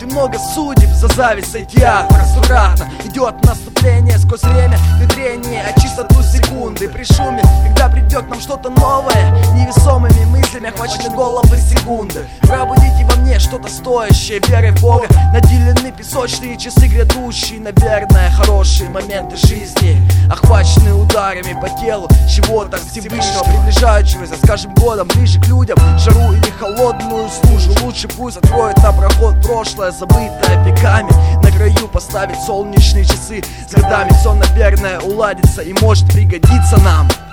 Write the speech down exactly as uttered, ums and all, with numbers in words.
много судеб за зависть сойти аккуратно. Идет наступление сквозь время, внедрение, а чистоту секунды. При шуме, когда придет к нам что-то новое, невесомыми мыслями охвачены головы секунды. Пробудите во мне что-то стоящее, верой в Бога. Наделены песочные часы грядущие, наверное, хорошие моменты жизни, охваченные ударами по телу чего-то Всевышнего, приближающегося с каждым годом ближе к людям. Жару или холодную стужу, лучше пусть откроет нам проход прошлое, забытое веками. На краю поставить солнечные часы, с годами все, наверное, уладится и может пригодиться нам.